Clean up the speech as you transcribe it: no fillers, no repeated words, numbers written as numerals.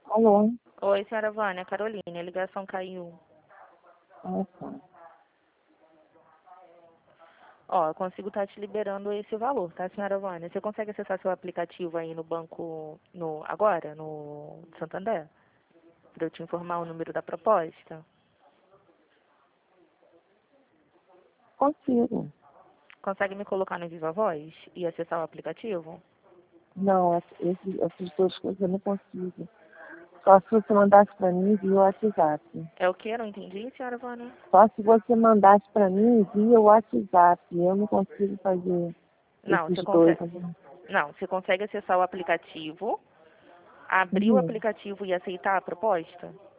Alô? Oi, senhora Vânia, Carolina, a ligação caiu. Ah, tá. Ó, eu consigo estar te liberando esse valor, tá, senhora Vânia? Você consegue acessar seu aplicativo aí no banco, agora, no Santander? Para eu te informar o número da proposta? Consigo. Consegue me colocar no Viva Voz e acessar o aplicativo? Não, essas duas coisas eu não consigo. Só se você mandasse para mim via WhatsApp. É o que? Não entendi, senhora Vânia? Só se você mandasse para mim via WhatsApp. Eu não consigo fazer Não, esses dois. você consegue acessar o aplicativo, abrir o Uhum. aplicativo e aceitar a proposta?